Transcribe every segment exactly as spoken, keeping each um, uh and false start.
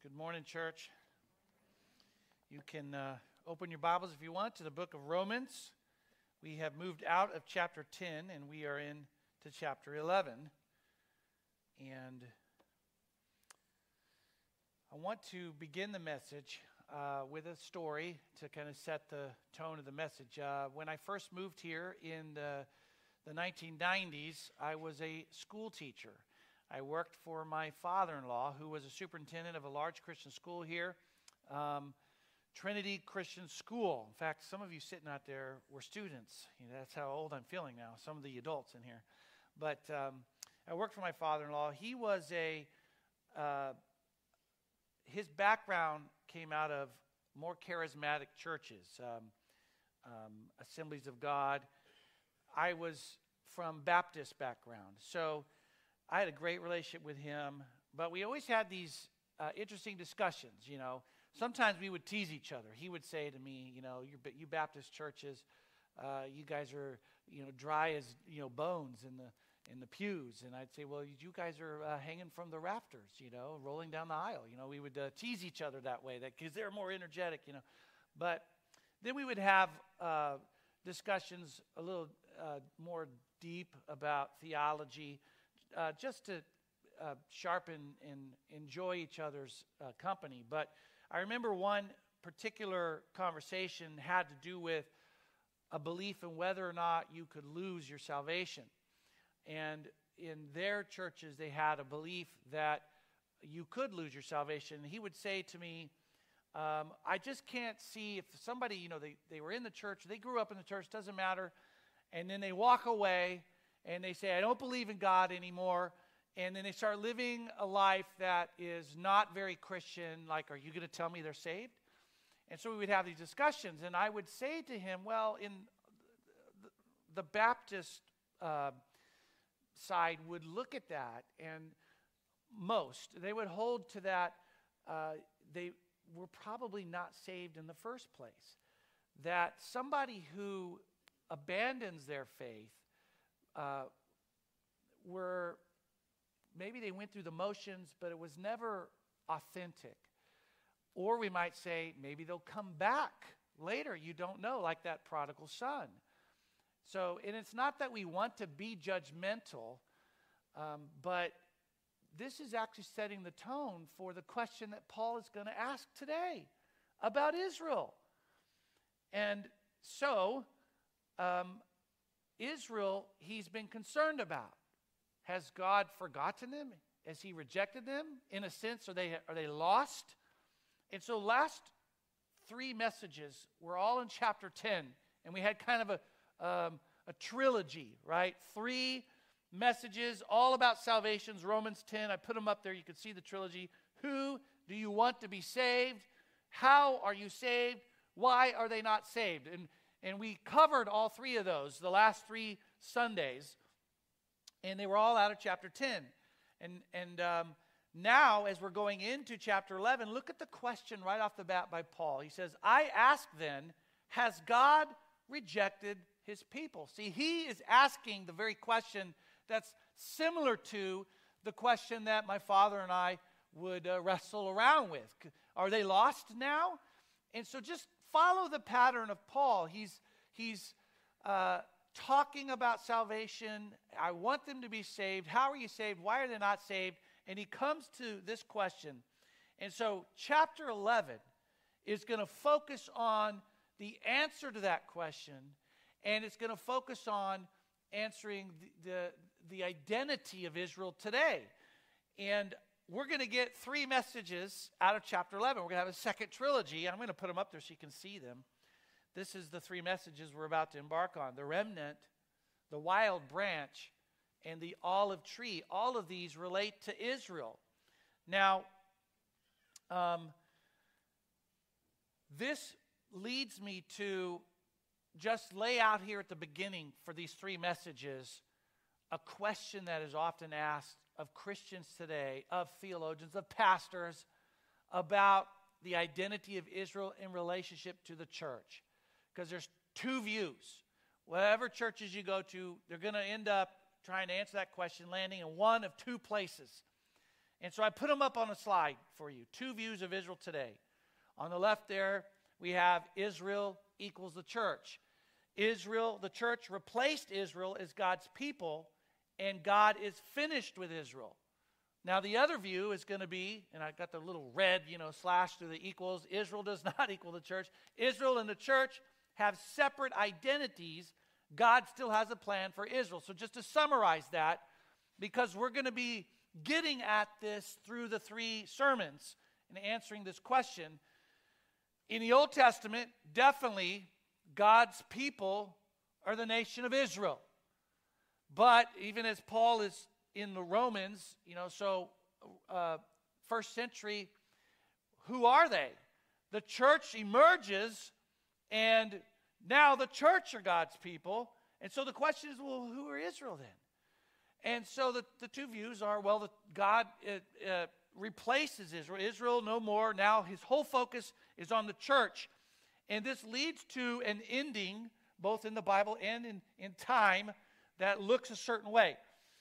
Good morning, church. You can uh, open your Bibles if you want to the book of Romans. We have moved out of chapter ten and we are in to chapter eleven. And I want to begin the message uh, with a story to kind of set the tone of the message. Uh, when I first moved here in the, the nineteen nineties, I was a school teacher. I worked for my father-in-law, who was a superintendent of a large Christian school here, um, Trinity Christian School. In fact, some of you sitting out there were students. You know, that's how old I'm feeling now, some of the adults in here. But um, I worked for my father-in-law. He was a, uh, his background came out of more charismatic churches, um, um, Assemblies of God. I was from Baptist background, so I had a great relationship with him, but we always had these uh, interesting discussions, you know. Sometimes we would tease each other. He would say to me, you know, you, you Baptist churches, uh, you guys are, you know, dry as, you know, bones in the in the pews. And I'd say, well, you guys are uh, hanging from the rafters, you know, rolling down the aisle. You know, we would uh, tease each other that way, that because they're more energetic, you know. But then we would have uh, discussions a little uh, more deep about theology, Uh, just to uh, sharpen and enjoy each other's uh, company. But I remember one particular conversation had to do with a belief in whether or not you could lose your salvation. And in their churches, they had a belief that you could lose your salvation. And he would say to me, um, I just can't see if somebody, you know, they, they were in the church, they grew up in the church, doesn't matter, and then they walk away, and they say, I don't believe in God anymore. And then they start living a life that is not very Christian. Like, are you going to tell me they're saved? And so we would have these discussions. And I would say to him, well, in the Baptist uh, side would look at that. And most, they would hold to that. Uh, they were probably not saved in the first place. That somebody who abandons their faith, Uh, were maybe they went through the motions, but it was never authentic. Or we might say maybe they'll come back later. You don't know, like that prodigal son. So, and it's not that we want to be judgmental, um, but this is actually setting the tone for the question that Paul is going to ask today about Israel. And so, um, Israel, he's been concerned about. Has God forgotten them? Has he rejected them? In a sense, are they, are they lost? And so last three messages were all in chapter ten. And we had kind of a, um, a trilogy, right? Three messages all about salvations. Romans ten, I put them up there. You can see the trilogy. Who do you want to be saved? How are you saved? Why are they not saved? And And we covered all three of those the last three Sundays, and they were all out of chapter ten. And and um, now, as we're going into chapter eleven, look at the question right off the bat by Paul. He says, I ask then, has God rejected his people? See, he is asking the very question that's similar to the question that my father and I would uh, wrestle around with. Are they lost now? And so just follow the pattern of Paul. He's, he's uh, talking about salvation. I want them to be saved. How are you saved? Why are they not saved? And he comes to this question. And so chapter eleven is going to focus on the answer to that question. And it's going to focus on answering the, the, the identity of Israel today. And we're going to get three messages out of chapter eleven. We're going to have a second trilogy. I'm going to put them up there so you can see them. This is the three messages we're about to embark on. The remnant, the wild branch, and the olive tree. All of these relate to Israel. Now, um, this leads me to just lay out here at the beginning for these three messages a question that is often asked of Christians today, of theologians, of pastors, about the identity of Israel in relationship to the church. Because there's two views. Whatever churches you go to, they're going to end up trying to answer that question, landing in one of two places. And so I put them up on a slide for you. Two views of Israel today. On the left there, we have Israel equals the church. Israel, the church replaced Israel as God's people, and God is finished with Israel. Now the other view is going to be, and I got the little red, you know, slash through the equals. Israel does not equal the church. Israel and the church have separate identities. God still has a plan for Israel. So just to summarize that, because we're going to be getting at this through the three sermons and answering this question. In the Old Testament, definitely God's people are the nation of Israel. But even as Paul is in the Romans, you know, so uh, first century, who are they? The church emerges, and now the church are God's people. And so the question is, well, who are Israel then? And so the, the two views are, well, the, God uh, uh, replaces Israel. Israel no more. Now his whole focus is on the church. And this leads to an ending, both in the Bible and in, in time, that looks a certain way.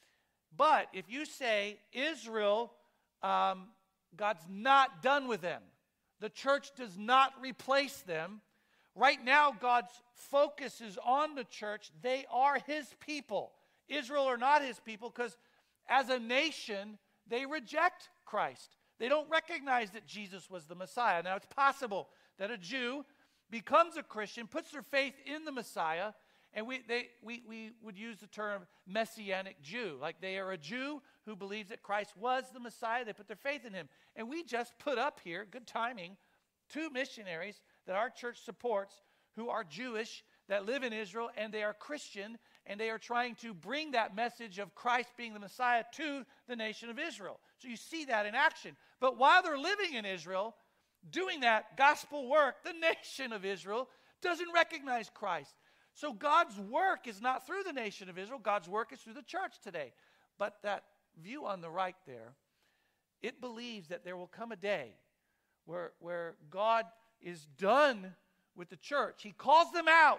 But if you say Israel, um, God's not done with them. The church does not replace them. Right now, God's focus is on the church. They are his people. Israel are not his people because as a nation, they reject Christ. They don't recognize that Jesus was the Messiah. Now, it's possible that a Jew becomes a Christian, puts their faith in the Messiah, and we, they, we, we would use the term Messianic Jew. Like they are a Jew who believes that Christ was the Messiah. They put their faith in him. And we just put up here, good timing, two missionaries that our church supports who are Jewish, that live in Israel, and they are Christian, and they are trying to bring that message of Christ being the Messiah to the nation of Israel. So you see that in action. But while they're living in Israel, doing that gospel work, the nation of Israel doesn't recognize Christ. So God's work is not through the nation of Israel. God's work is through the church today. But that view on the right there, it believes that there will come a day where, where God is done with the church. He calls them out.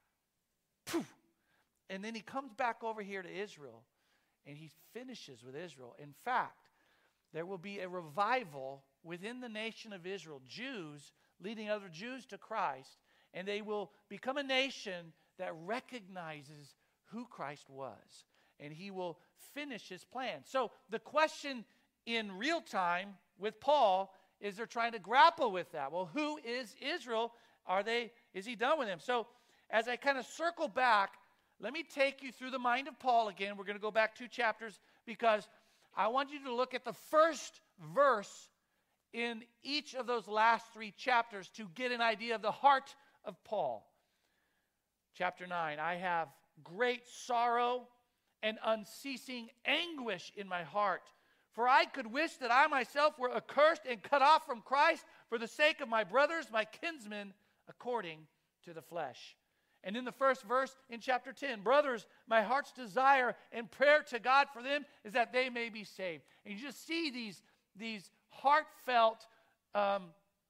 Poof. And then he comes back over here to Israel, and he finishes with Israel. In fact, there will be a revival within the nation of Israel, Jews leading other Jews to Christ, and they will become a nation that recognizes who Christ was, and he will finish his plan. So the question in real time with Paul is they're trying to grapple with that. Well, who is Israel? Are they, is he done with them? So as I kind of circle back, let me take you through the mind of Paul again. We're going to go back two chapters because I want you to look at the first verse in each of those last three chapters to get an idea of the heart of Paul. Chapter nine, I have great sorrow and unceasing anguish in my heart, for I could wish that I myself were accursed and cut off from Christ for the sake of my brothers, my kinsmen, according to the flesh. And in the first verse in chapter ten, brothers, my heart's desire and prayer to God for them is that they may be saved. And you just see these, these heartfelt, um,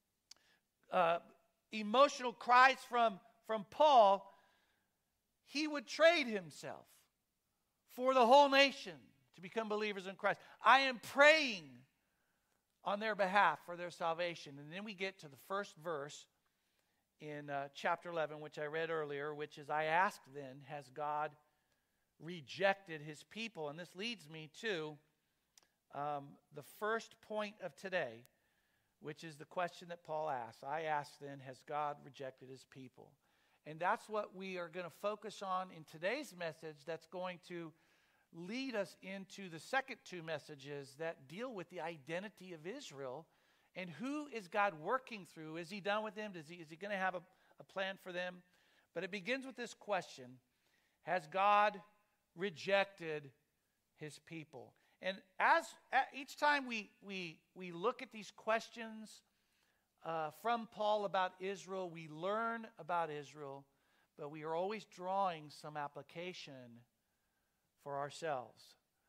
uh, emotional cries from, from Paul. He would trade himself for the whole nation to become believers in Christ. I am praying on their behalf for their salvation. And then we get to the first verse in uh, chapter eleven, which I read earlier, which is, I ask then, has God rejected his people? And this leads me to um, the first point of today, which is the question that Paul asks. I ask then, has God rejected his people? And that's what we are going to focus on in today's message. That's going to lead us into the second two messages that deal with the identity of Israel. And who is God working through? Is he done with them? Is he, is he going to have a, a plan for them? But it begins with this question: has God rejected his people? And as each time we we we look at these questions uh, from Paul about Israel, we learn about Israel, but we are always drawing some application for ourselves.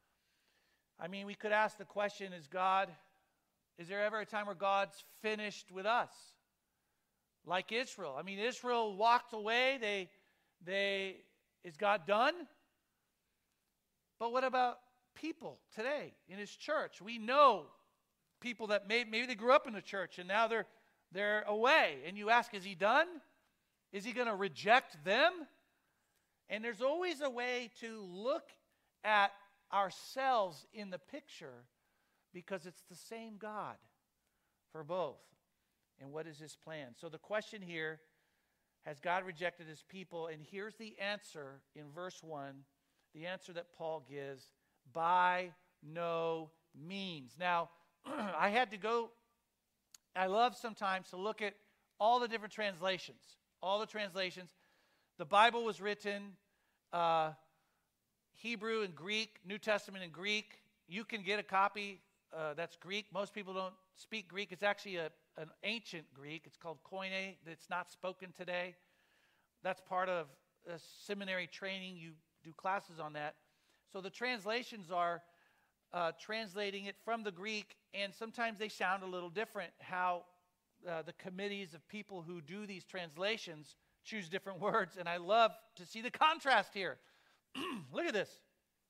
I mean, we could ask the question: is God Is there ever a time where God's finished with us? Like Israel. I mean, Israel walked away. They, they, is God done? But what about people today in his church. We know people that may, maybe they grew up in the church and now they're they're away. And you ask, is he done? Is he going to reject them? And there's always a way to look at ourselves in the picture because it's the same God for both. And what is his plan? So the question here, has God rejected his people? And here's the answer in verse one, the answer that Paul gives, by no means. Now, I had to go, I love sometimes to look at all the different translations, all the translations. The Bible was written uh, Hebrew and Greek, New Testament in Greek. You can get a copy uh, that's Greek. Most people don't speak Greek. It's actually a, an ancient Greek. It's called Koine. It's not spoken today. That's part of a seminary training. You do classes on that. So the translations are uh, translating it from the Greek, and sometimes they sound a little different, how uh, the committees of people who do these translations choose different words, and I love to see the contrast here. Look at this.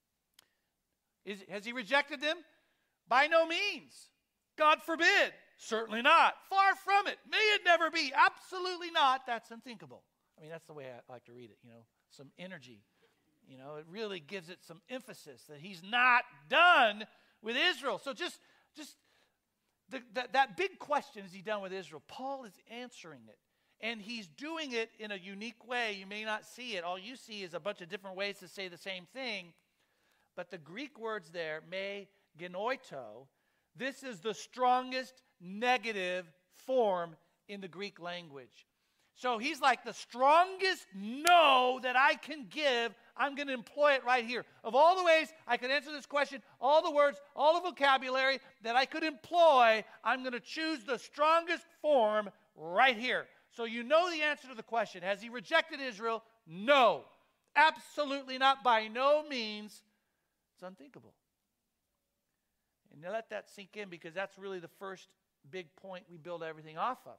Is, has he rejected them? By no means. God forbid. Certainly not. Far from it. May it never be. Absolutely not. That's unthinkable. I mean, that's the way I like to read it, you know, some energy. You know, it really gives it some emphasis that he's not done with Israel. So just, just the, the, that big question, is he done with Israel? Paul is answering it. And he's doing it in a unique way. You may not see it. All you see is a bunch of different ways to say the same thing. But the Greek words there, me genoito, this is the strongest negative form in the Greek language. So he's like, the strongest no that I can give, I'm going to employ it right here. Of all the ways I could answer this question, all the words, all the vocabulary that I could employ, I'm going to choose the strongest form right here. So you know the answer to the question. Has he rejected Israel? No. Absolutely not. By no means. It's unthinkable. And let that sink in, because that's really the first big point we build everything off of.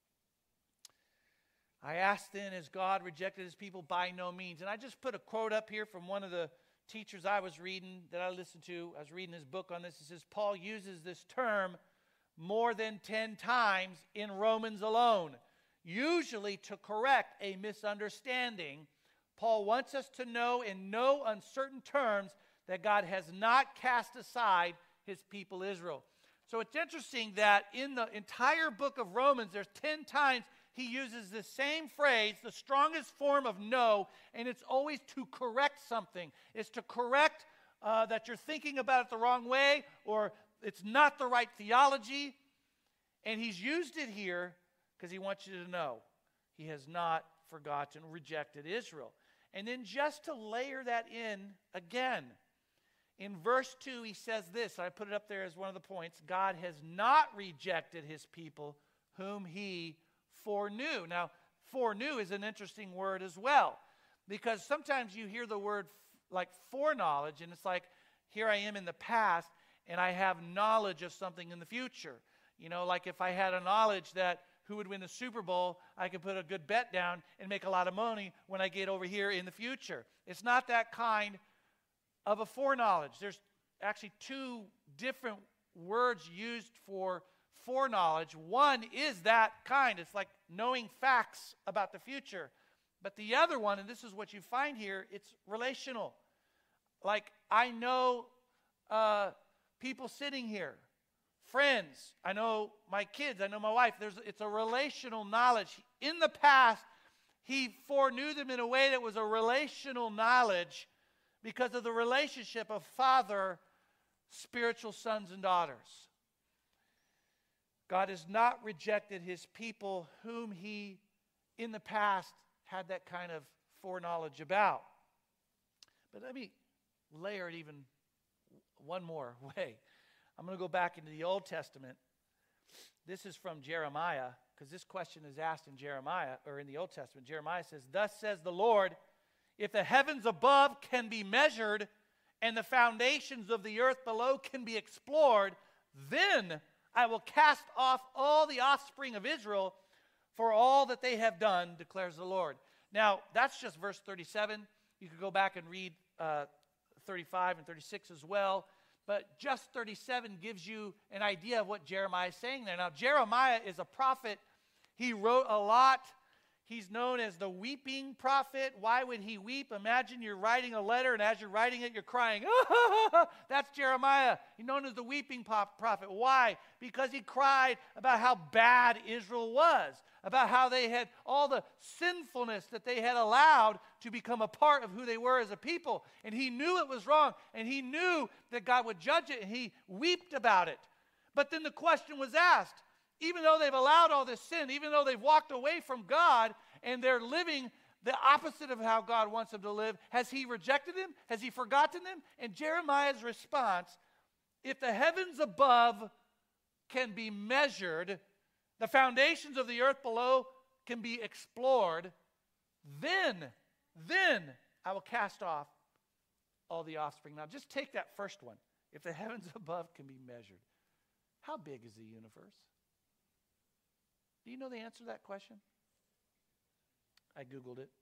I asked then, has God rejected his people? By no means. And I just put a quote up here from one of the teachers I was reading, that I listened to. I was reading his book on this. It says, Paul uses this term more than ten times in Romans alone, usually to correct a misunderstanding. Paul wants us to know in no uncertain terms that God has not cast aside his people Israel. So it's interesting that in the entire book of Romans, there's ten times he uses the same phrase, the strongest form of no, and it's always to correct something. It's to correct uh, that you're thinking about it the wrong way, or it's not the right theology. And he's used it here because he wants you to know he has not forgotten, rejected Israel. And then just to layer that in again, in verse two, he says this. I put it up there as one of the points. God has not rejected his people whom he foreknew. Now, foreknew is an interesting word as well, because sometimes you hear the word like foreknowledge, and it's like, here I am in the past, and I have knowledge of something in the future. You know, like if I had a knowledge that who would win the Super Bowl, I could put a good bet down and make a lot of money when I get over here in the future. It's not that kind of a foreknowledge. There's actually two different words used for foreknowledge. One is that kind. It's like knowing facts about the future. But the other one, and this is what you find here, it's relational. Like I know uh, people sitting here, friends. I know my kids. I know my wife. There's, it's a relational knowledge. In the past, he foreknew them in a way that was a relational knowledge because of the relationship of father, spiritual sons and daughters. God has not rejected his people whom he, in the past, had that kind of foreknowledge about. But let me layer it even one more way. I'm going to go back into the Old Testament. This is from Jeremiah, because this question is asked in Jeremiah, or in the Old Testament. Jeremiah says, thus says the Lord, if the heavens above can be measured and the foundations of the earth below can be explored, then I will cast off all the offspring of Israel for all that they have done, declares the Lord. Now, that's just verse thirty-seven. You could go back and read uh, thirty-five and thirty-six as well. But just thirty-seven gives you an idea of what Jeremiah is saying there. Now, Jeremiah is a prophet. He wrote a lot. He's known as the weeping prophet. Why would he weep? Imagine you're writing a letter, and as you're writing it, you're crying. That's Jeremiah. He's known as the weeping prophet. Why? Because he cried about how bad Israel was, about how they had all the sinfulness that they had allowed to become a part of who they were as a people. And he knew it was wrong, and he knew that God would judge it, and he wept about it. But then the question was asked, even though they've allowed all this sin, even though they've walked away from God and they're living the opposite of how God wants them to live, has he rejected them? Has he forgotten them? And Jeremiah's response, if the heavens above can be measured, the foundations of the earth below can be explored, then, then I will cast off all the offspring. Now just take that first one. If the heavens above can be measured, how big is the universe? Do you know the answer to that question? I Googled it.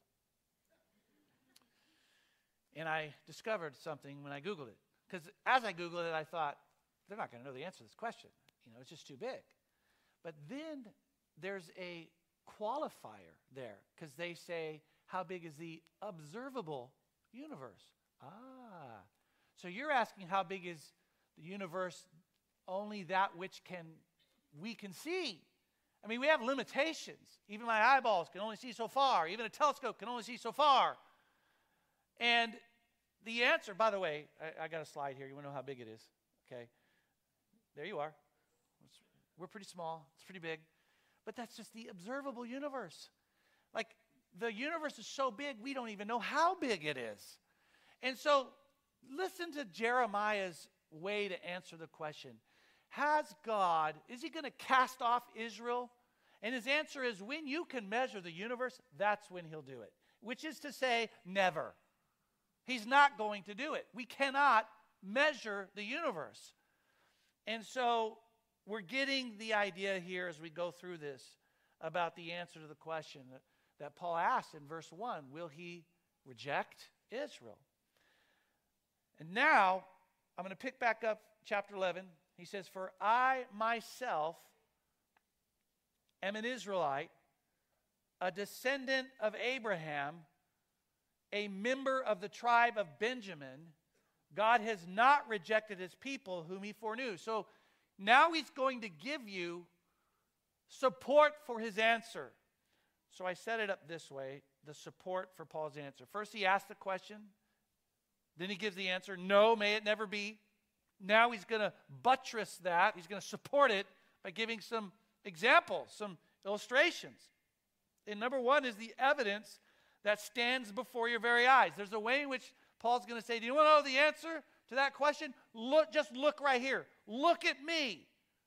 And I discovered something when I Googled it. Because as I Googled it, I thought, they're not going to know the answer to this question. You know, it's just too big. But then there's a qualifier there. Because they say, how big is the observable universe? Ah. So you're asking how big is the universe, only that which can we can see. I mean, we have limitations. Even my eyeballs can only see so far. Even a telescope can only see so far. And the answer, by the way, I, I got a slide here. You want to know how big it is? Okay. There you are. It's, we're pretty small. It's pretty big. But that's just the observable universe. Like, the universe is so big, we don't even know how big it is. And so, listen to Jeremiah's way to answer the question. Has God, is he going to cast off Israel? And his answer is, when you can measure the universe, that's when he'll do it. Which is to say, never. He's not going to do it. We cannot measure the universe. And so, we're getting the idea here as we go through this about the answer to the question that, that Paul asked in verse one. Will he reject Israel? And now, I'm going to pick back up chapter eleven. He says, for I myself am an Israelite, a descendant of Abraham, a member of the tribe of Benjamin. God has not rejected his people whom he foreknew. So now he's going to give you support for his answer. So I set it up this way, the support for Paul's answer. First he asked the question, then he gives the answer, no, may it never be. Now he's going to buttress that. He's going to support it by giving some examples, some illustrations. And number one is the evidence that stands before your very eyes. There's a way in which Paul's going to say, do you want to know the answer to that question? Look, just look right here. Look at me.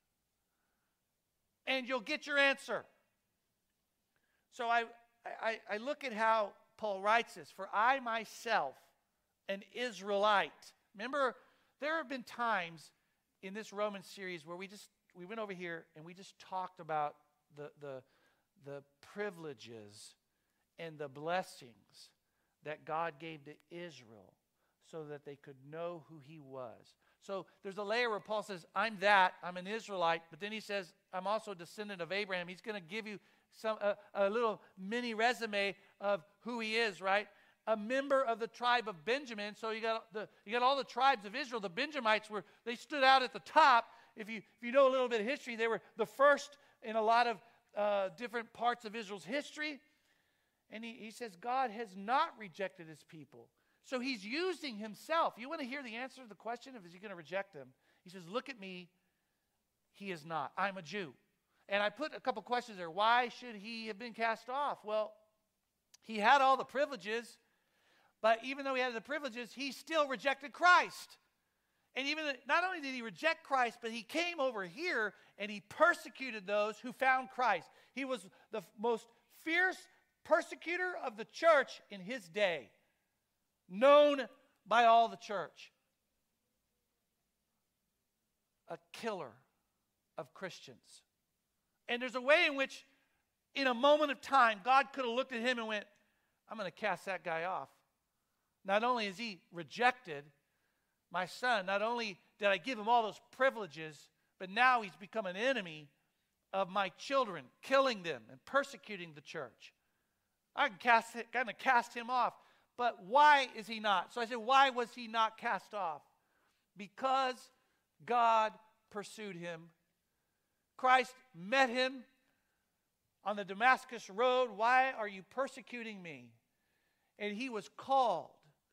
And you'll get your answer. So I, I, I look at how Paul writes this. For I myself, an Israelite. Remember, there have been times in this Roman series where we just we went over here and we just talked about the the the privileges and the blessings that God gave to Israel so that they could know who he was. So there's a layer where Paul says, I'm that, I'm an Israelite, but then he says, I'm also a descendant of Abraham. He's going to give you some a, a little mini resume of who he is, right? A member of the tribe of Benjamin. So you got the you got all the tribes of Israel. The Benjamites were they stood out at the top. If you if you know a little bit of history, they were the first in a lot of uh, different parts of Israel's history. And he, he says God has not rejected his people. So he's using himself. You want to hear the answer to the question of is he going to reject them? He says, look at me. He is not. I'm a Jew. And I put a couple questions there. Why should he have been cast off? Well, he had all the privileges. But even though he had the privileges, he still rejected Christ. And even not only did he reject Christ, but he came over here and he persecuted those who found Christ. He was the most fierce persecutor of the church in his day, known by all the church. A killer of Christians. And there's a way in which, in a moment of time, God could have looked at him and went, I'm going to cast that guy off. Not only is he rejected, My son, not only did I give him all those privileges, but now he's become an enemy of my children, killing them and persecuting the church. I can cast, kind of cast him off. But why is he not? So I said, why was he not cast off? Because God pursued him. Christ met him on the Damascus road. Why are you persecuting me? And he was called.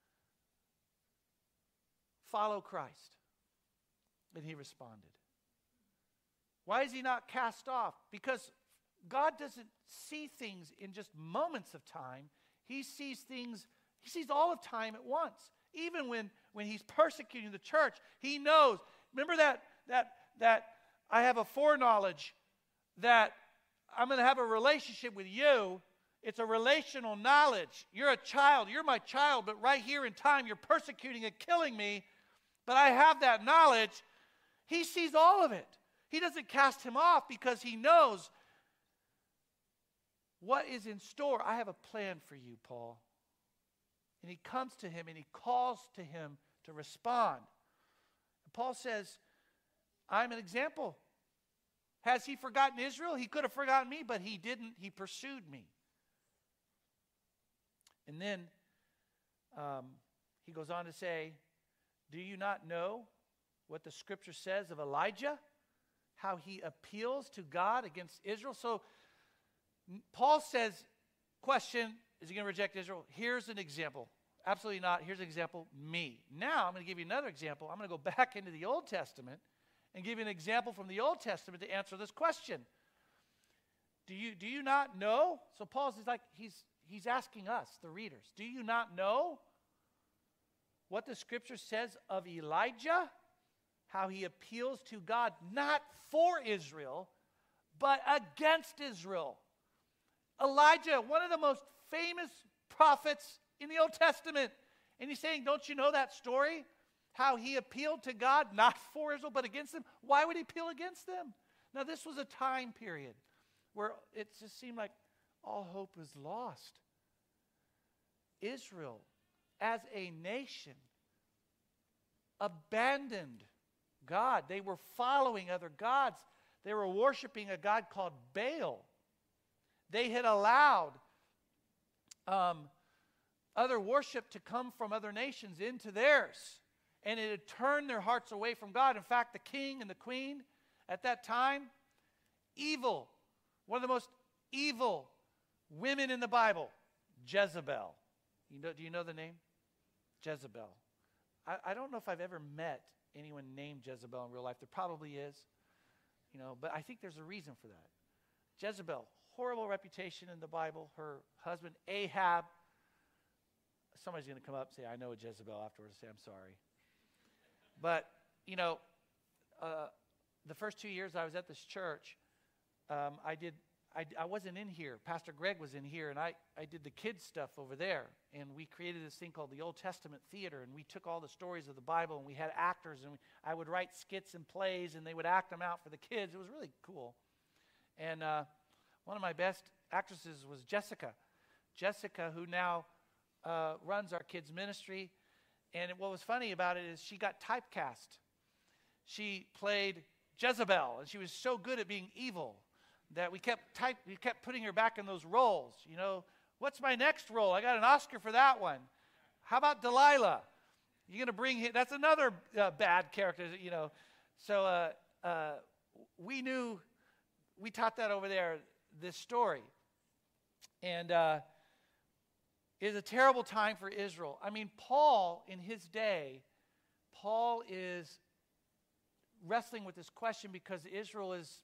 Follow Christ. And he responded. Why is he not cast off? Because God doesn't see things in just moments of time. He sees things, he sees all of time at once. Even when, when he's persecuting the church, he knows. Remember that, that, that I have a foreknowledge that I'm going to have a relationship with you. It's a relational knowledge. You're a child. You're my child, but right here in time, you're persecuting and killing me. But I have that knowledge. He sees all of it. He doesn't cast him off because he knows what is in store. I have a plan for you, Paul. And he comes to him and he calls to him to respond. And Paul says, I'm an example. Has he forgotten Israel? He could have forgotten me, but he didn't. He pursued me. And then um, he goes on to say, do you not know what the scripture says of Elijah? How he appeals to God against Israel? So Paul says, question, is he going to reject Israel? Here's an example. Absolutely not. Here's an example, me. Now I'm going to give you another example. I'm going to go back into the Old Testament and give you an example from the Old Testament to answer this question. Do you, do you not know? So Paul's like, he's, he's asking us, the readers, do you not know what the scripture says of Elijah? How he appeals to God, not for Israel, but against Israel. Elijah, one of the most famous prophets in the Old Testament. And he's saying, don't you know that story? How he appealed to God, not for Israel, but against them. Why would he appeal against them? Now, this was a time period where it just seemed like all hope was lost. Israel, as a nation, abandoned God. They were following other gods. They were worshiping a god called Baal. They had allowed um, other worship to come from other nations into theirs. And it had turned their hearts away from God. In fact, the king and the queen at that time, evil. One of the most evil women in the Bible, Jezebel. You know, do you know the name? Jezebel. I, I don't know if I've ever met anyone named Jezebel in real life. There probably is, you know, but I think there's a reason for that. Jezebel, horrible reputation in the Bible. Her husband, Ahab. Somebody's going to come up and say, I know a Jezebel afterwards. Say, I'm sorry. But, you know, uh, the first two years I was at this church, um, I did, I, I wasn't in here. Pastor Greg was in here, and I, I did the kids stuff over there. And we created this thing called the Old Testament Theater, and we took all the stories of the Bible, and we had actors, and we, I would write skits and plays, and they would act them out for the kids. It was really cool. And uh, one of my best actresses was Jessica. Jessica, who now uh, runs our kids' ministry. And what was funny about it is she got typecast. She played Jezebel, and she was so good at being evil that we kept type, we kept putting her back in those roles. You know, what's my next role? I got an Oscar for that one. How about Delilah? You're going to bring him? That's another uh, bad character, you know. So uh, uh, we knew, we taught that over there, this story. And uh, it is a terrible time for Israel. I mean, Paul, in his day, Paul is wrestling with this question because Israel is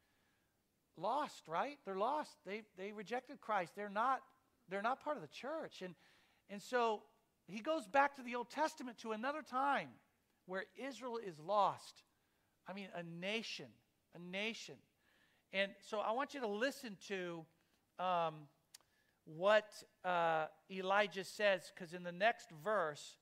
lost, right? They're lost. They they rejected Christ. They're not they're not part of the church. And and so he goes back to the Old Testament to another time where Israel is lost. I mean, a nation, a nation. And so I want you to listen to um, what uh, Elijah says, because in the next verse,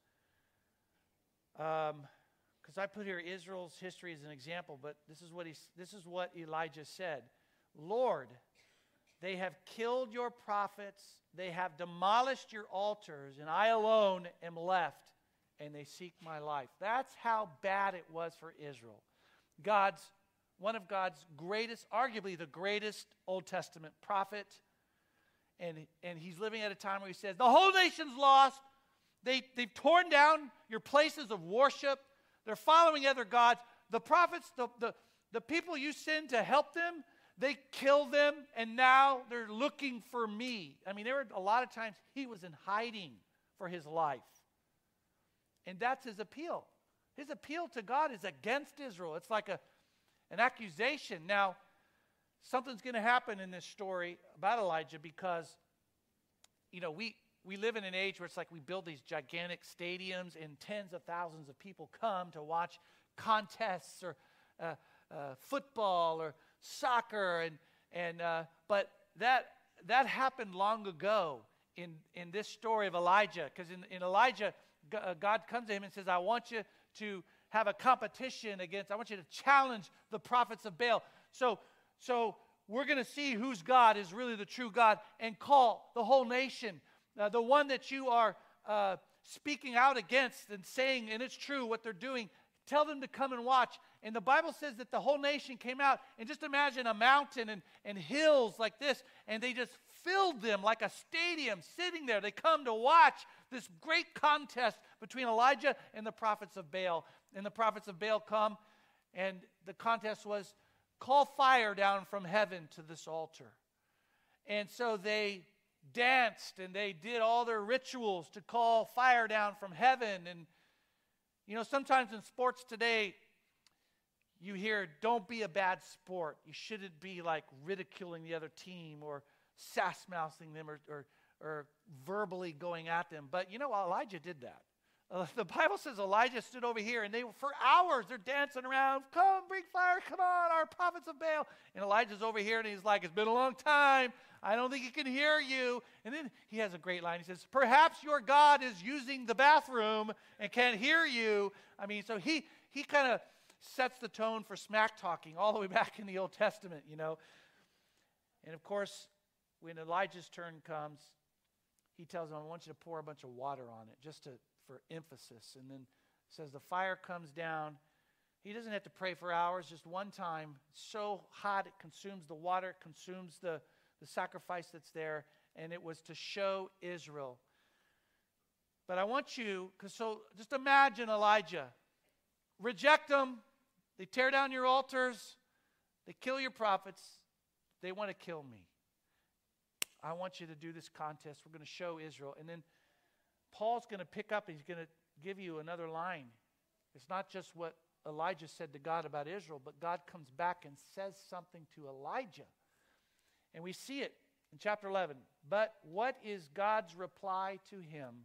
um, because I put here Israel's history as an example, but this is what he this is what Elijah said. Lord, they have killed your prophets, they have demolished your altars, and I alone am left, and they seek my life. That's how bad it was for Israel. God's, one of God's greatest, arguably the greatest Old Testament prophet, and, and he's living at a time where he says, the whole nation's lost. They, they've torn down your places of worship. They're following other gods. The prophets, the, the, the people you send to help them, they kill them, and now they're looking for me. I mean, there were a lot of times he was in hiding for his life. And that's his appeal. His appeal to God is against Israel. It's like a, an accusation. Now, something's going to happen in this story about Elijah because, you know, we, we live in an age where it's like we build these gigantic stadiums and tens of thousands of people come to watch contests or uh, uh, football or soccer. And, and uh, but that, that happened long ago in, in this story of Elijah. Because in, in Elijah, God comes to him and says, I want you to have a competition against, I want you to challenge the prophets of Baal. So, so we're going to see whose God is really the true God and call the whole nation, uh, the one that you are uh, speaking out against and saying, and it's true what they're doing, tell them to come and watch. And the Bible says that the whole nation came out, and just imagine a mountain and, and hills like this, and they just filled them like a stadium sitting there. They come to watch this great contest between Elijah and the prophets of Baal. And the prophets of Baal come, and the contest was, call fire down from heaven to this altar. And so they danced, and they did all their rituals to call fire down from heaven. And, you know, sometimes in sports today, you hear, don't be a bad sport. You shouldn't be like ridiculing the other team or sass-mouthing them or, or, or verbally going at them. But you know, Elijah did that. Uh, the Bible says Elijah stood over here, and they were, for hours, they're dancing around. Come, bring fire, come on, our prophets of Baal. And Elijah's over here, and he's like, it's been a long time. I don't think he can hear you. And then he has a great line. He says, perhaps your God is using the bathroom and can't hear you. I mean, so he, he kind of sets the tone for smack talking all the way back in the Old Testament, you know. And of course, when Elijah's turn comes, he tells him, I want you to pour a bunch of water on it, just to, for emphasis. And then says the fire comes down. He doesn't have to pray for hours, just one time. It's so hot, it consumes the water, it consumes the, the sacrifice that's there. And it was to show Israel. But I want you, because so just imagine Elijah. Reject them. They tear down your altars. They kill your prophets. They want to kill me. I want you to do this contest. We're going to show Israel. And then Paul's going to pick up and he's going to give you another line. It's not just what Elijah said to God about Israel, but God comes back and says something to Elijah. And we see it in chapter eleven. But what is God's reply to him?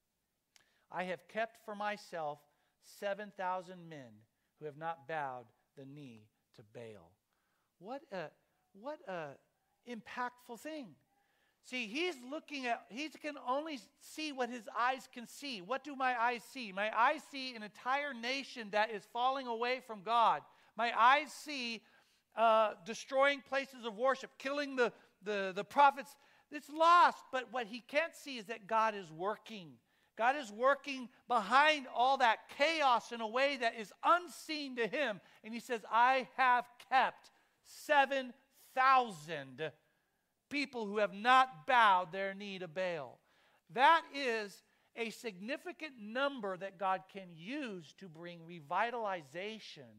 I have kept for myself seven thousand men who have not bowed the knee to Baal. What a, what a impactful thing. See, he's looking at, he can only see what his eyes can see. What do my eyes see? My eyes see an entire nation that is falling away from God. My eyes see uh, destroying places of worship, killing the, the, the prophets. It's lost, but what he can't see is that God is working. God is working behind all that chaos in a way that is unseen to him. And he says, I have kept seven thousand people who have not bowed their knee to Baal. That is a significant number that God can use to bring revitalization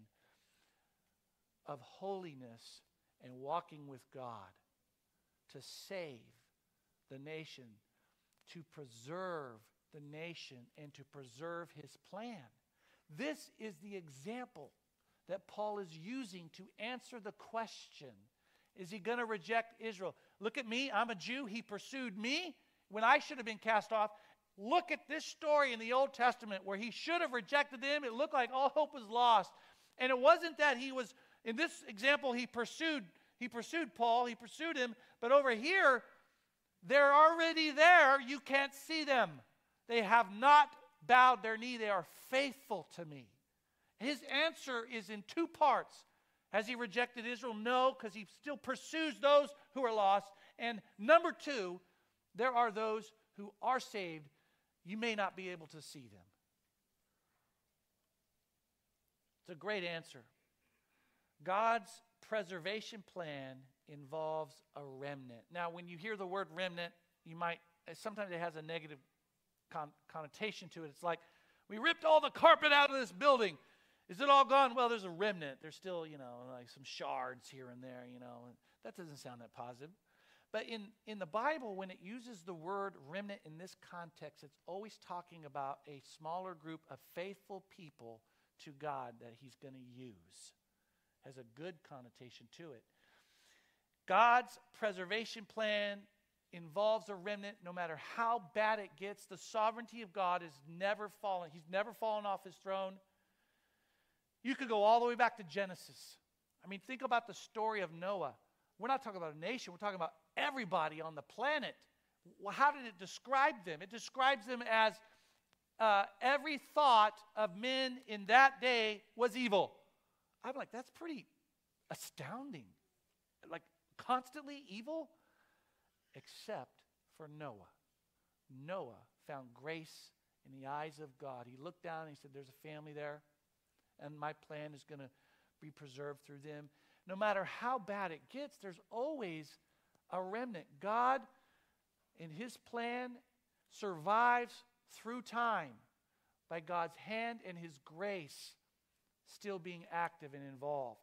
of holiness and walking with God, to save the nation, to preserve the nation, and to preserve his plan. This is the example that Paul is using to answer the question, is he going to reject Israel? Look at me, I'm a Jew. He pursued me when I should have been cast off. Look at this story in the Old Testament where he should have rejected them. It looked like all hope was lost. And it wasn't that he was, in this example, he pursued, he pursued Paul, he pursued him. But over here, they're already there. You can't see them. They have not bowed their knee. They are faithful to me. His answer is in two parts. Has he rejected Israel? No, because he still pursues those who are lost. And number two, there are those who are saved. You may not be able to see them. It's a great answer. God's preservation plan involves a remnant. Now, when you hear the word remnant, you might, sometimes it has a negative con- connotation to it. It's like, we ripped all the carpet out of this building. Is it all gone? Well, there's a remnant. There's still, you know, like some shards here and there, you know. That doesn't sound that positive. But in, in the Bible, when it uses the word remnant in this context, it's always talking about a smaller group of faithful people to God that he's going to use. Has a good connotation to it. God's preservation plan involves a remnant no matter how bad it gets. The sovereignty of God is never fallen. He's never fallen off his throne. You could go all the way back to Genesis. I mean, think about the story of Noah. We're not talking about a nation. We're talking about everybody on the planet. Well, how did it describe them? It describes them as uh, every thought of men in that day was evil. I'm like, that's pretty astounding. Like, constantly evil? Except for Noah. Noah found grace in the eyes of God. He looked down and he said, there's a family there, and my plan is going to be preserved through them. No matter how bad it gets, there's always a remnant. God, in his plan, survives through time by God's hand and his grace still being active and involved.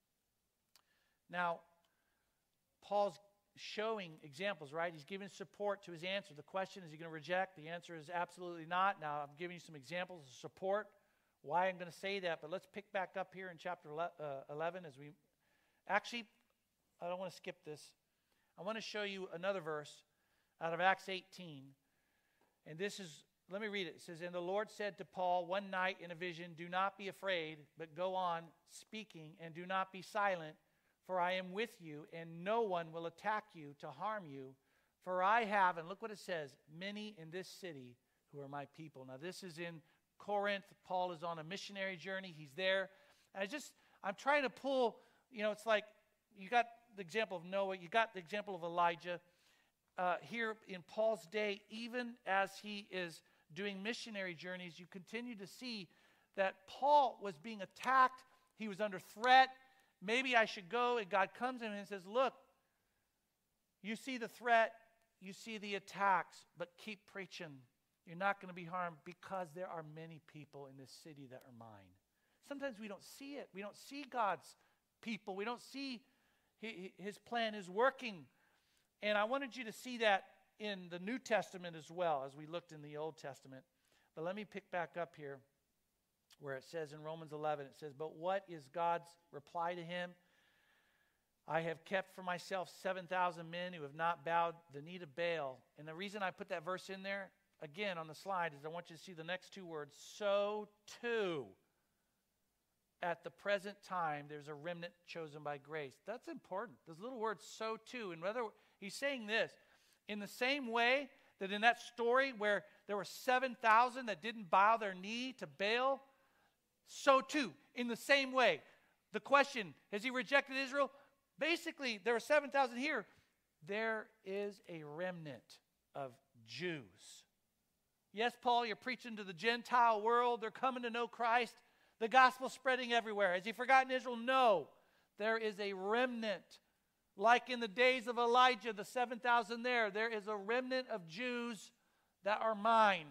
Now, Paul's showing examples, right? He's giving support to his answer. The question, is he going to reject? The answer is absolutely not. Now, I'm giving you some examples of support, why I'm going to say that, but let's pick back up here in chapter eleven as we, actually, I don't want to skip this. I want to show you another verse out of Acts eighteen, and this is, let me read it. It says, and the Lord said to Paul one night in a vision, do not be afraid, but go on speaking, and do not be silent, for I am with you, and no one will attack you to harm you. For I have, and look what it says, many in this city who are my people. Now this is in Corinth. Paul is on a missionary journey. He's there. And I just, I'm trying to pull, you know, it's like, you got the example of Noah, you got the example of Elijah. Uh, here in Paul's day, even as he is doing missionary journeys, you continue to see that Paul was being attacked. He was under threat. Maybe I should go. And God comes to him and says, look, you see the threat, you see the attacks, but keep preaching. You're not going to be harmed because there are many people in this city that are mine. Sometimes we don't see it. We don't see God's people. We don't see his plan is working. And I wanted you to see that in the New Testament as well as we looked in the Old Testament. But let me pick back up here where it says in Romans eleven, it says, but what is God's reply to him? I have kept for myself seven thousand men who have not bowed the knee to Baal. And the reason I put that verse in there, again on the slide, is I want you to see the next two words. So too, at the present time, there's a remnant chosen by grace. That's important. Those little words, so too. And whether he's saying this, in the same way that in that story where there were seven thousand that didn't bow their knee to Baal, so too, in the same way. The question, has he rejected Israel? Basically, there are seven thousand here. There is a remnant of Jews. Yes, Paul, you're preaching to the Gentile world. They're coming to know Christ. The gospel's spreading everywhere. Has he forgotten Israel? No. There is a remnant. Like in the days of Elijah, the seven thousand there, there is a remnant of Jews that are mine,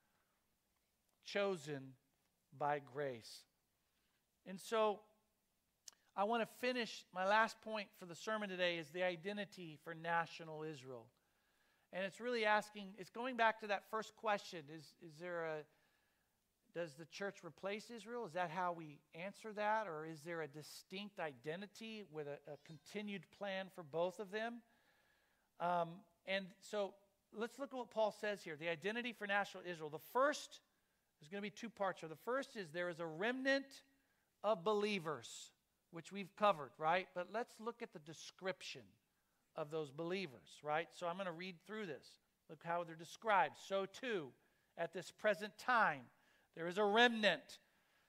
chosen by grace. And so I want to finish, my last point for the sermon today is the identity for national Israel. And it's really asking, it's going back to that first question, is, is there a, does the church replace Israel? Is that how we answer that? Or is there a distinct identity with a, a continued plan for both of them? Um, and so let's look at what Paul says here, the identity for national Israel. The first, there's going to be two parts here. The first is there is a remnant of believers, which we've covered, right? But let's look at the description of those believers, right? So I'm going to read through this. Look how they're described. So too, at this present time, there is a remnant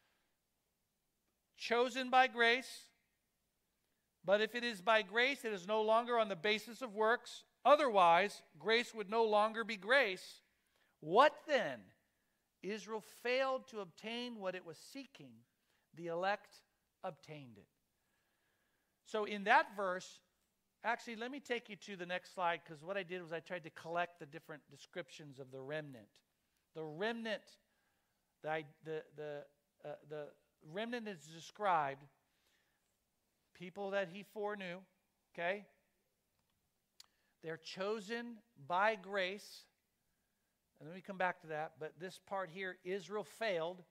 chosen by grace, but if it is by grace, it is no longer on the basis of works. Otherwise, grace would no longer be grace. What then? Israel failed to obtain what it was seeking. The elect obtained it. So in that verse, actually, let me take you to the next slide, because what I did was I tried to collect the different descriptions of the remnant. The remnant, the, the, the, uh, the remnant is described, people that he foreknew, okay? They're chosen by grace. And let me come back to that. But this part here, Israel failed.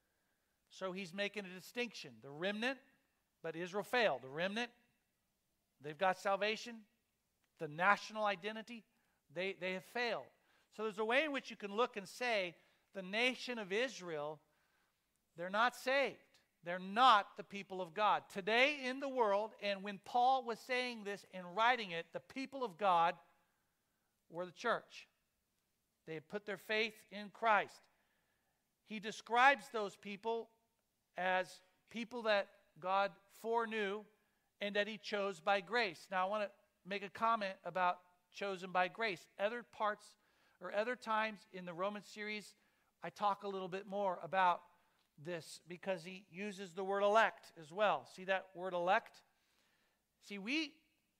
So he's making a distinction. The remnant, but Israel failed. The remnant, they've got salvation. The national identity, they, they have failed. So there's a way in which you can look and say, the nation of Israel, they're not saved. They're not the people of God. Today in the world, and when Paul was saying this and writing it, the people of God were the church. They had put their faith in Christ. He describes those people as people that God foreknew and that he chose by grace. Now I want to make a comment about chosen by grace. Other parts or other times in the Roman series, I talk a little bit more about this because he uses the word elect as well. See that word elect? See, we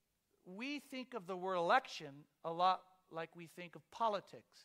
we think of the word election a lot like we think of politics.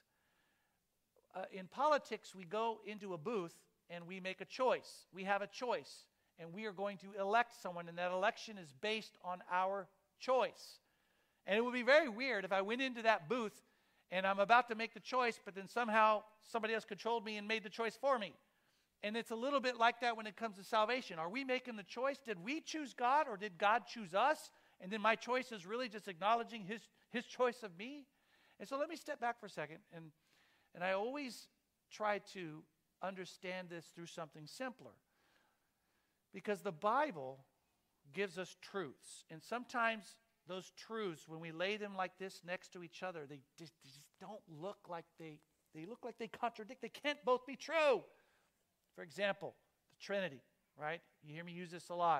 Uh, in politics, we go into a booth and we make a choice. We have a choice, and we are going to elect someone, and that election is based on our choice. And it would be very weird if I went into that booth and I'm about to make the choice, but then somehow somebody else controlled me and made the choice for me. And it's a little bit like that when it comes to salvation. Are we making the choice? Did we choose God, or did God choose us? And then my choice is really just acknowledging his, his choice of me? And so let me step back for a second. And, and I always try to understand this through something simpler. Because the Bible gives us truths. And sometimes those truths, when we lay them like this next to each other, they just, they just don't look like they, they look like they contradict. They can't both be true. For example, the Trinity, right? You hear me use this a lot.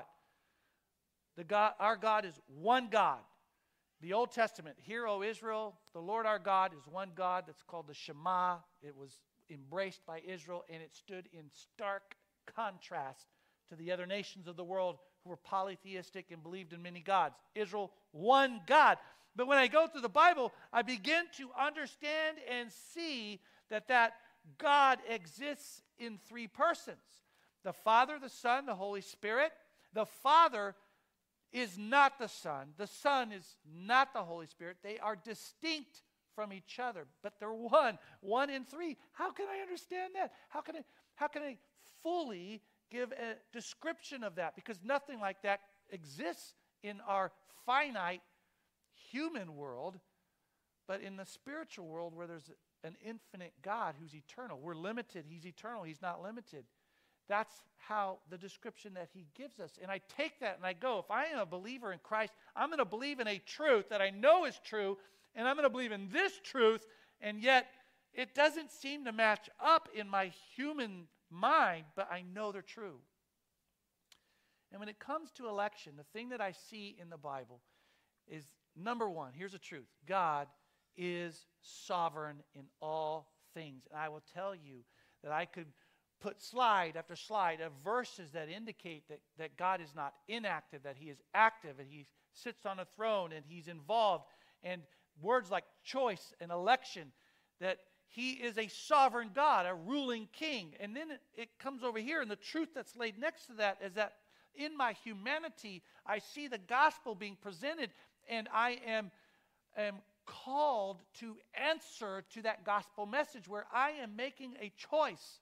The God, our God is one God. The Old Testament, hear, O Israel, the Lord our God is one God. That's called the Shema. It was embraced by Israel, and it stood in stark contrast to the other nations of the world who were polytheistic and believed in many gods. Israel, one God. But when I go through the Bible, I begin to understand and see that that God exists in three persons. The Father, the Son, the Holy Spirit. The Father is not the Son. The Son is not the Holy Spirit. They are distinct from each other, but they're one. One in three. How can I understand that? How can I, how can I fully give a description of that? Because nothing like that exists in our finite human world, but in the spiritual world where there's an infinite God who's eternal. We're limited. He's eternal. He's not limited. That's how the description that he gives us. And I take that and I go, if I am a believer in Christ, I'm going to believe in a truth that I know is true, and I'm going to believe in this truth, and yet it doesn't seem to match up in my human mind, but I know they're true. And when it comes to election, the thing that I see in the Bible is, number one, here's the truth. God is sovereign in all things. And I will tell you that I could put slide after slide of verses that indicate that, that God is not inactive, that he is active, and he sits on a throne, and he's involved. And words like choice and election, that he is a sovereign God, a ruling king. And then it, it comes over here, and the truth that's laid next to that is that in my humanity, I see the gospel being presented, and I am, am called to answer to that gospel message where I am making a choice.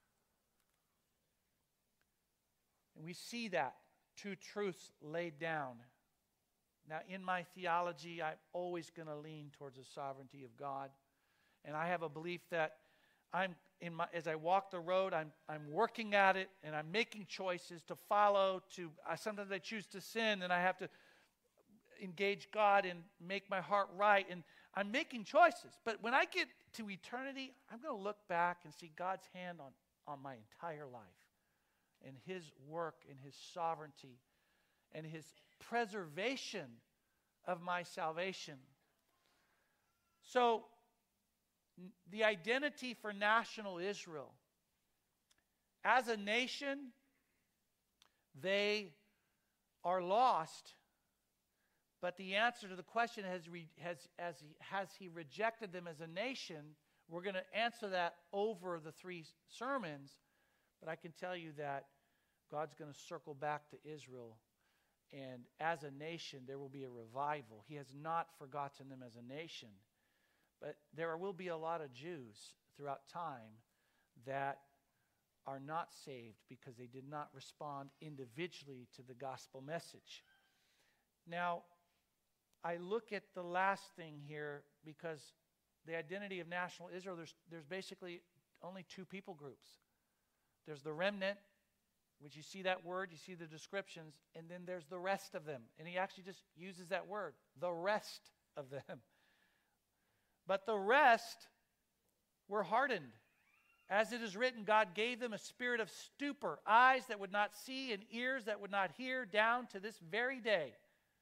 And we see that two truths laid down. Now, in my theology, I'm always going to lean towards the sovereignty of God. And I have a belief that I'm in my as I walk the road, I'm I'm working at it, and I'm making choices to follow. To I, sometimes I choose to sin, and I have to engage God and make my heart right. And I'm making choices. But when I get to eternity, I'm going to look back and see God's hand on, on my entire life, and his work and his sovereignty and his preservation of my salvation. So the identity for national Israel as a nation they are lost. But the answer to the question, has, re, has, has, he, has he rejected them as a nation? We're going to answer that over the three sermons. But I can tell you that God's going to circle back to Israel. And as a nation, there will be a revival. He has not forgotten them as a nation. But there will be a lot of Jews throughout time that are not saved because they did not respond individually to the gospel message. Now, I look at the last thing here because the identity of national Israel, there's, there's basically only two people groups. There's the remnant, which you see that word, you see the descriptions, and then there's the rest of them. And he actually just uses that word, the rest of them. But the rest were hardened. As it is written, God gave them a spirit of stupor, eyes that would not see and ears that would not hear, down to this very day.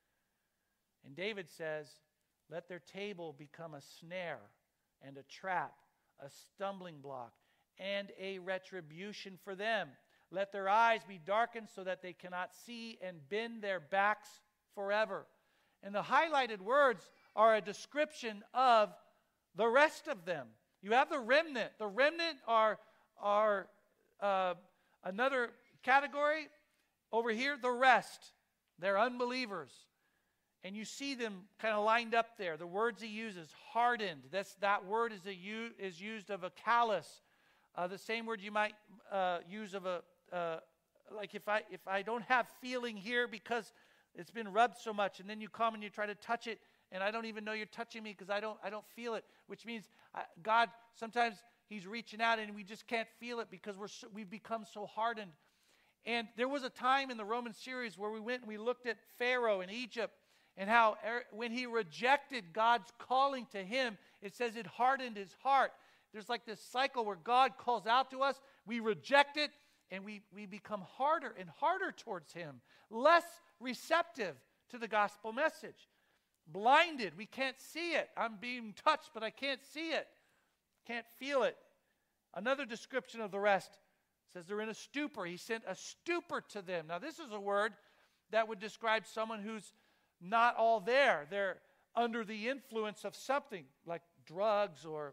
And David says, let their table become a snare and a trap, a stumbling block, and a retribution for them. Let their eyes be darkened so that they cannot see, and bend their backs forever. And the highlighted words are a description of the rest of them. You have the remnant. The remnant are, are uh, another category. Over here, the rest. They're unbelievers. And you see them kind of lined up there. The words he uses, hardened. That's, that word is, a, is used of a callous. Uh, the same word you might uh, use of a, uh, like if I, if I don't have feeling here because it's been rubbed so much, and then you come and you try to touch it, and I don't even know you're touching me because I don't, I don't feel it, which means uh, God, sometimes he's reaching out and we just can't feel it because we're so, we've become so hardened. And there was a time in the Roman series where we went and we looked at Pharaoh in Egypt, and how er, when he rejected God's calling to him, it says it hardened his heart. There's like this cycle where God calls out to us, we reject it, and we, we become harder and harder towards him, less receptive to the gospel message. Blinded, we can't see it. I'm being touched, but I can't see it. Can't feel it. Another description of the rest says they're in a stupor. He sent a stupor to them. Now, this is a word that would describe someone who's not all there. They're under the influence of something like drugs or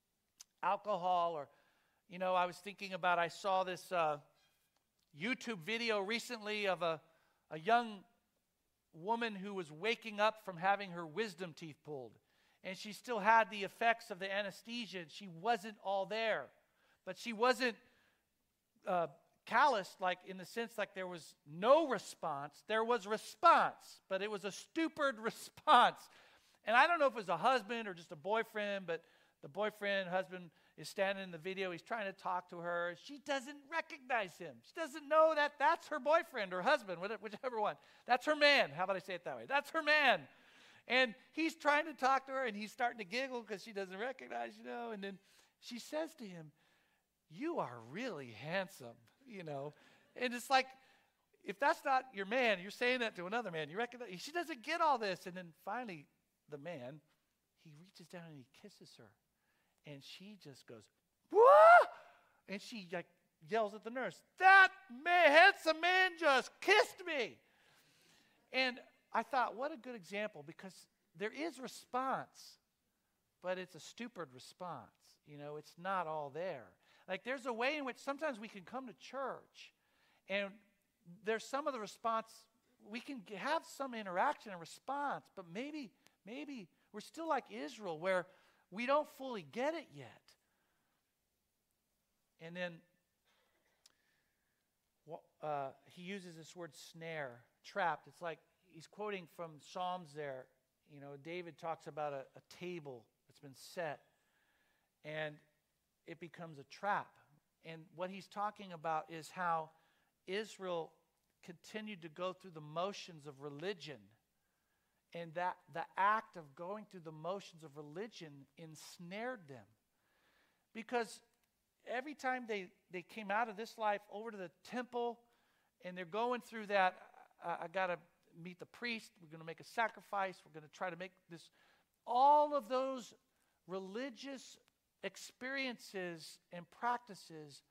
alcohol, or, you know, I was thinking about, I saw this uh, YouTube video recently of a, a young woman who was waking up from having her wisdom teeth pulled. And she still had the effects of the anesthesia. She wasn't all there. But she wasn't uh, calloused, like in the sense like there was no response. There was response, but it was a stupid response. And I don't know if it was a husband or just a boyfriend, but the boyfriend, husband, is standing in the video. He's trying to talk to her. She doesn't recognize him. She doesn't know that that's her boyfriend or husband, whichever one. That's her man. How about I say it that way? That's her man. And he's trying to talk to her, and he's starting to giggle because she doesn't recognize, you know. And then she says to him, "You are really handsome," you know. And it's like, if that's not your man, you're saying that to another man. You recognize? She doesn't get all this. And then finally, the man, he reaches down and he kisses her. And she just goes, "What?" And she like yells at the nurse, "That man, handsome man just kissed me." And I thought, what a good example, because there is response, but it's a stupid response. You know, it's not all there. Like there's a way in which sometimes we can come to church, and there's some of the response, we can have some interaction and response, but maybe, maybe we're still like Israel, where we don't fully get it yet. And then uh, he uses this word snare, trapped. It's like he's quoting from Psalms there. You know, David talks about a, a table that's been set, and it becomes a trap. And what he's talking about is how Israel continued to go through the motions of religion. And that the act of going through the motions of religion ensnared them. Because every time they, they came out of this life over to the temple, and they're going through that, uh, I got to meet the priest, we're going to make a sacrifice, we're going to try to make this, all of those religious experiences and practices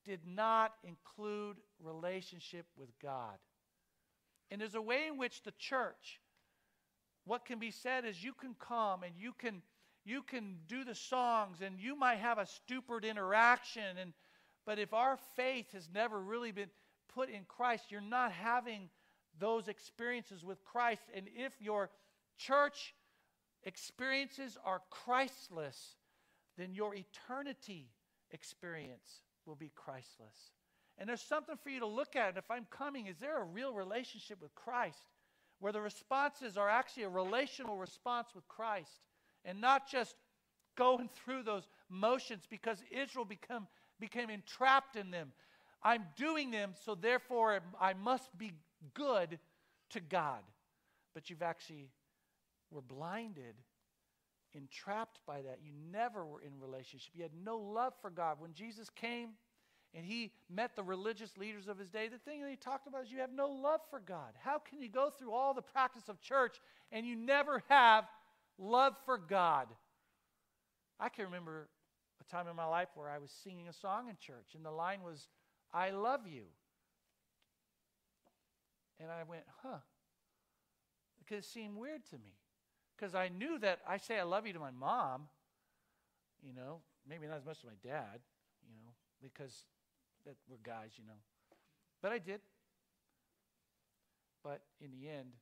did not include relationship with God. And there's a way in which the church, what can be said is you can come and you can you can do the songs and you might have a stupid interaction, and but if our faith has never really been put in Christ, you're not having those experiences with Christ. And if your church experiences are Christless, then your eternity experience will be Christless. And there's something for you to look at. And if I'm coming, is there a real relationship with Christ where the responses are actually a relational response with Christ and not just going through those motions because Israel become, became entrapped in them? I'm doing them, so therefore I must be good to God. But you've actually were blinded, entrapped by that. You never were in relationship. You had no love for God. When Jesus came and he met the religious leaders of his day, the thing that he talked about is you have no love for God. How can you go through all the practice of church and you never have love for God? I can remember a time in my life where I was singing a song in church and the line was, "I love you." And I went, huh. Because it seemed weird to me. Because I knew that I say I love you to my mom, you know, maybe not as much to my dad, you know, because that we're guys, you know. But I did. But in the end,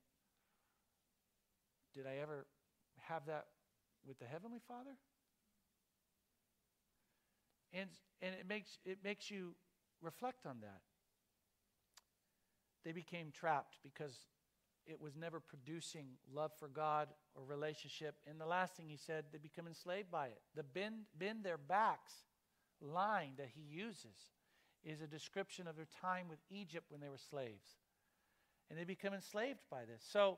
did I ever have that with the Heavenly Father? And and it makes it makes you reflect on that. They became trapped because it was never producing love for God or relationship. And the last thing he said, they become enslaved by it. The bend, bend their backs line that he uses is a description of their time with Egypt when they were slaves. And they become enslaved by this. So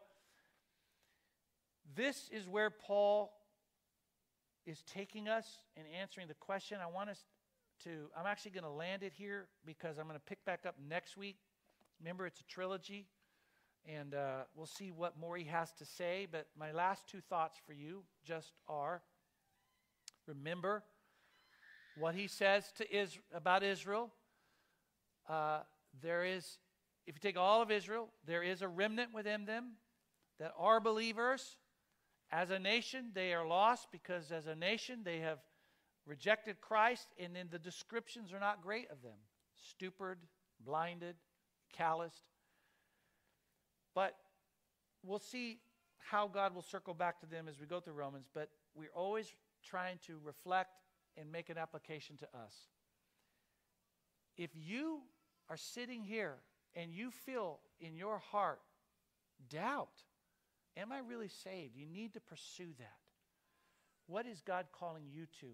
this is where Paul is taking us and answering the question. I want us to, I'm actually going to land it here because I'm going to pick back up next week. Remember, it's a trilogy. And uh, we'll see what more he has to say. But my last two thoughts for you just are, remember what he says to Is- about Israel. Uh, there is, if you take all of Israel, there is a remnant within them that are believers. As a nation, they are lost because as a nation, they have rejected Christ. And then the descriptions are not great of them. Stupid, blinded, calloused. But we'll see how God will circle back to them as we go through Romans. But we're always trying to reflect and make an application to us. If you are sitting here and you feel in your heart doubt, am I really saved? You need to pursue that. What is God calling you to?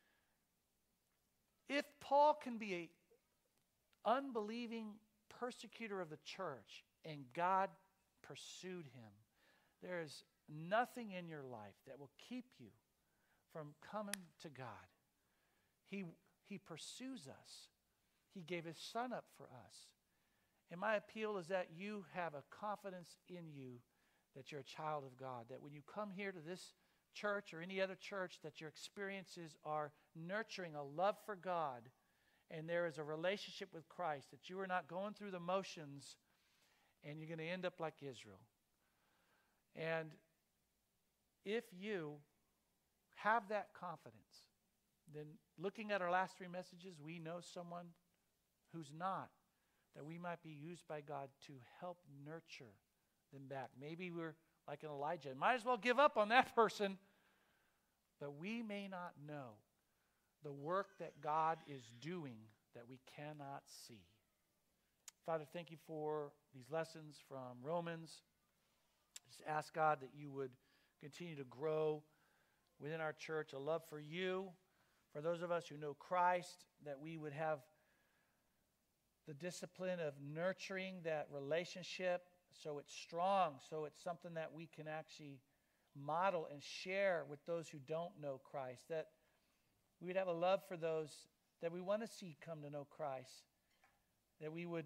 If Paul can be an unbelieving persecutor of the church and God pursued him, there is nothing in your life that will keep you from coming to God. He, he pursues us. He gave his son up for us. And my appeal is that you have a confidence in you that you're a child of God, that when you come here to this church or any other church, that your experiences are nurturing a love for God and there is a relationship with Christ, that you are not going through the motions and you're going to end up like Israel. And if you have that confidence, then looking at our last three messages, we know someone who's not, that we might be used by God to help nurture them back. Maybe we're like an Elijah. Might as well give up on that person. But we may not know the work that God is doing that we cannot see. Father, thank you for these lessons from Romans. Just ask God that you would continue to grow within our church a love for you. For those of us who know Christ, that we would have the discipline of nurturing that relationship so it's strong, so it's something that we can actually model and share with those who don't know Christ, that we would have a love for those that we want to see come to know Christ, that we would,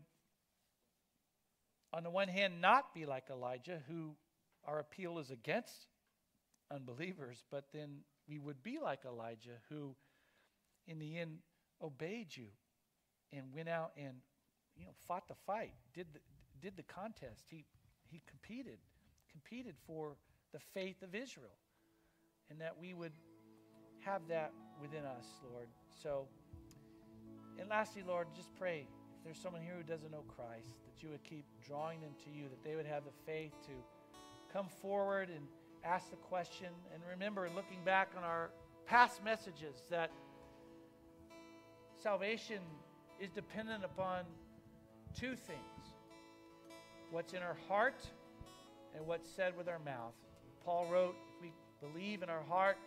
on the one hand, not be like Elijah, who our appeal is against unbelievers, but then we would be like Elijah, who in the end obeyed you and went out and, you know, fought the fight, did the, did the contest. He, he competed, competed for the faith of Israel, and that we would have that within us, Lord. So, and lastly, Lord, just pray, if there's someone here who doesn't know Christ, that you would keep drawing them to you, that they would have the faith to come forward and ask the question. And remember, looking back on our past messages, that salvation is dependent upon two things: what's in our heart and what's said with our mouth. Paul wrote, if we believe in our heart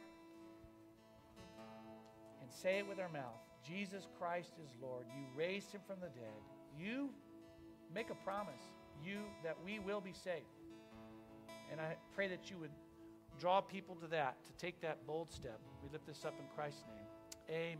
and say it with our mouth, Jesus Christ is Lord, you raised him from the dead, you make a promise, you that we will be saved. And I pray that you would draw people to that, to take that bold step. We lift this up in Christ's name. Amen.